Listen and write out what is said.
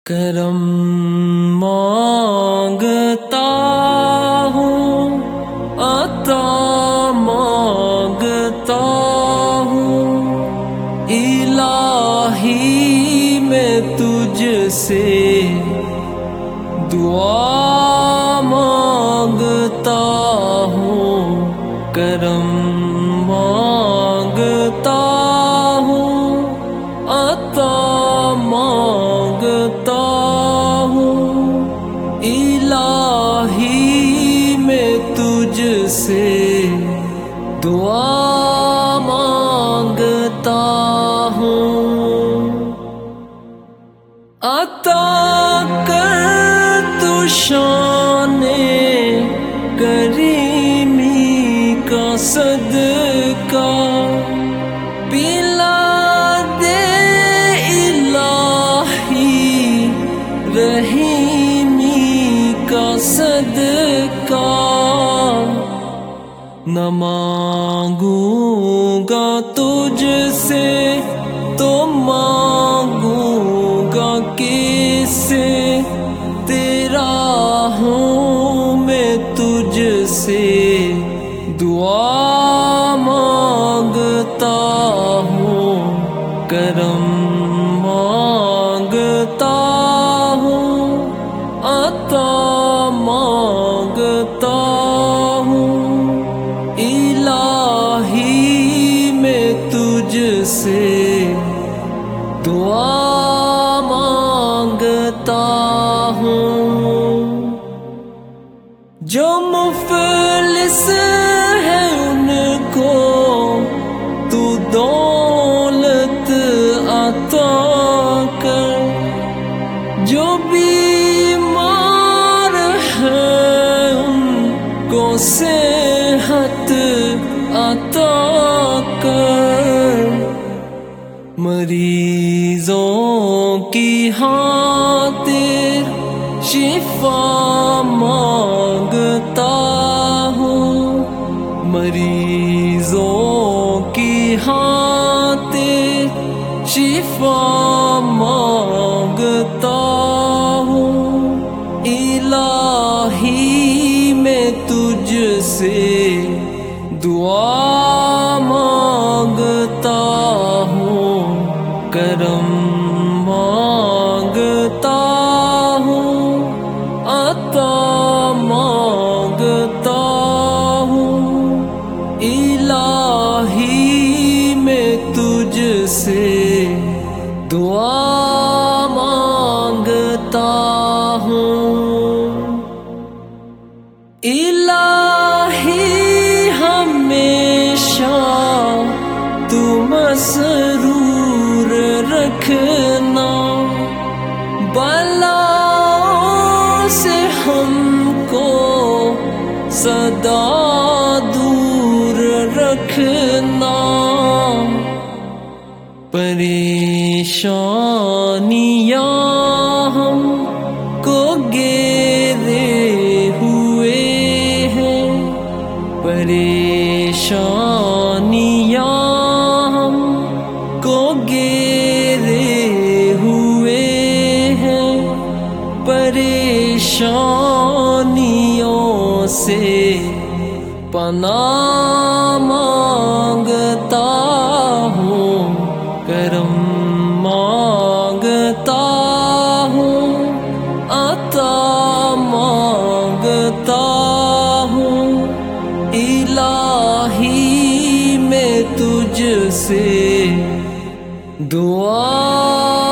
کرم مانگتا ہوں، عطا مانگتا ہوں، الہی میں تجھ سے دعا مانگتا ہوں، کرم مانگتا ہوں، عطا مانگتا ہوں، الہی میں تجھ سے دعا مانگتا ہوں۔ عطا کر تو شان کریمی کا صدقہ، پلا دے الہی رحیمی کا صدقہ، نہ مانگوں گا تجھ سے تو مانگوں گا کس سے، تیرا ہوں میں تجھ سے دعا مانگتا ہوں، کرم مانگتا ہوں، عطا مانگتا ہوں، الہی میں تجھ سے دعا مانگتا ہوں۔ جو مفلس ہے ان کو تو دولت عطا کر، جو بیمار ہے ان کو صحت عطا کر، مریضوں کی خاطر شفا مانگتا ہوں، مریضوں کی خاطر شفا مانگتا ہوں، الہی میں تجھ سے دعا مانگتا ہوں، کرم مانگتا ہوں، عطا مانگتا ہوں، الہی میں تجھ سے دعا مانگتا ہوں۔ الہی ہمیشہ تو مسرور رکھنا، بلاؤں سے ہم کو سدا دور رکھنا، پریشانیاں ہم کو گھیرے ہوئے ہیں، پریشانیاں ہم کو گھیرے ہوئے ہیں، پریشانیوں سے پناہ مانگتا ہوں، کرم مانگتا ہوں، عطا مانگتا ہوں، الہی میں تجھ سے دعا